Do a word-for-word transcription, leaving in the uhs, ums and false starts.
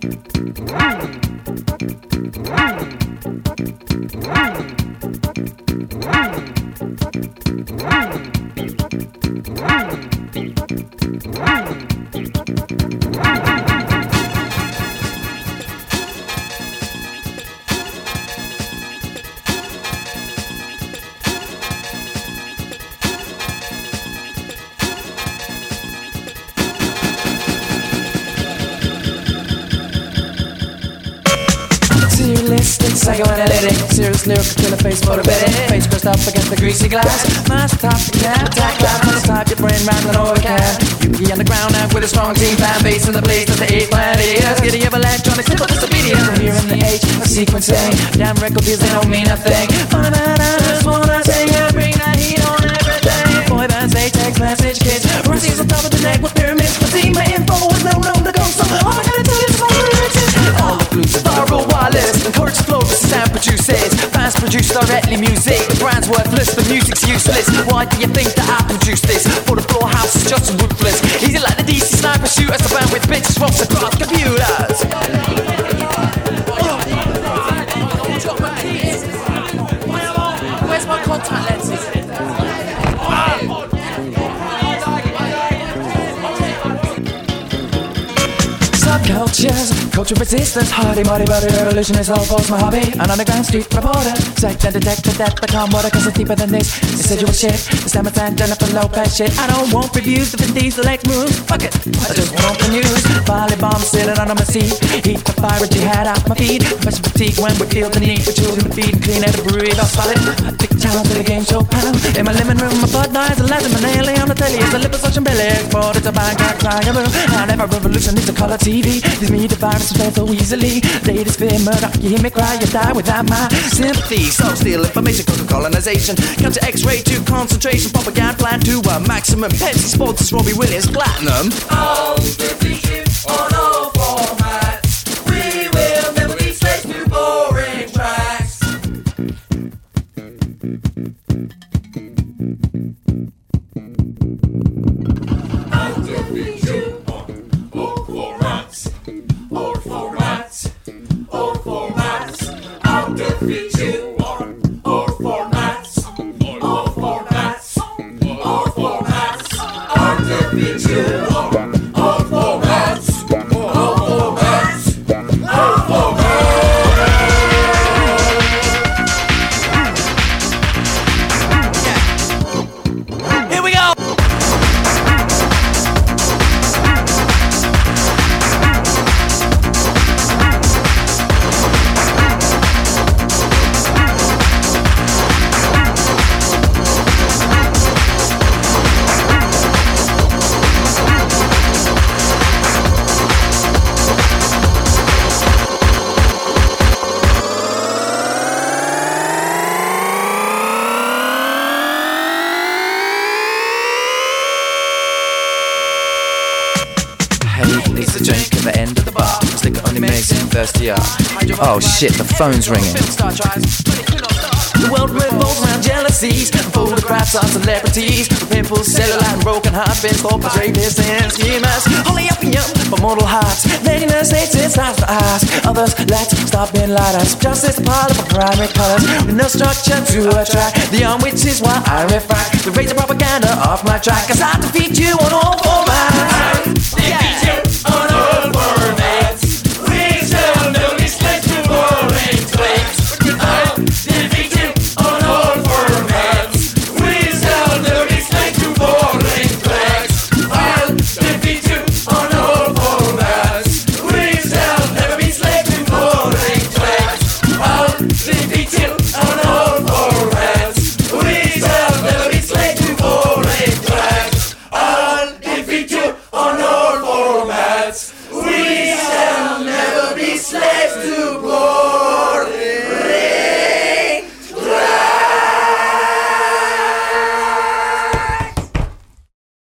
Psychoanalytic, serious lyrical killer face motivated. Face crushed up against the greasy glass. Master top, can't attack class. On the type your brain rambling over can. You can be underground now with a strong team. Fan base in the place of the eight planet. Giddy of electronics, simple disobedience. We're here in the age of sequencing. Damn record deals, they don't mean a thing. Funny man, I just wanna say yeah, bring that heat on everything. Boy bands, they text message kids. Rossies on top of the neck with pyramids. My team, my info is no known to go. So all I gotta tell you is my lyrics. All the blues are viral wireless. Encourage flow. Sound produces, fans produce directly music. The brand's worthless, the music's useless. Why do you think that I produce this? For the floor house is just ruthless. Easy like the D C sniper shooters, the band with bitches from across computers. Where's my contact lenses? Subcultures, culture resistance, hardy, muddy, body, revolution is all false, my hobby. An underground street reporter, psyched and detected that the calm water, cause it's deeper than this. Decidual shit, the Samartan, Jennifer Lopez shit. I don't want reviews of these Lex moves, fuck it, I just want the news. Volley bomb sitting under my seat, heat the fire jihad out my feet. Fresh fatigue when we feel the need for children to feed and clean air to breathe. I'll solid, big challenge to the game show panel. In my living room, my bud knives, a legend, my nail on the telly, it's a liposuction belly, exported to Bangkok, Tiger. I never revolution, it's a color T V. These me the virus spread so easily. Ladies fear murder, you hear me cry, you die without my sympathy. So steal information, cause of colonization. Counter X-ray to concentration, propaganda plan to a maximum. Pepsi sponsors Robbie Williams Platinum. I'll defeat you on all formats. We will never be slaves to boring tracks. I'll defeat you on all formats. All formats, all formats, I'll defeat you on all formats, all formats, all formats, I'll defeat you on all formats, all formats, all formats. Here we go! It's a drink at the end of the bar. Liquor only makes him thirstier. Oh shit, the phone's ringing. The world revolves around jealousies, photographs of celebrities, pimples, cellulite, and broken hearts, been scorpions, rapists, and schemers. Holy opium for mortal hearts. Making us hate it starts to ask others, let's stop being lighters. Justice, the pile of primary colors, with no structure to attract the arm, which is why I refract the razor propaganda off my track. Cause I defeat you on all formats. Yeah.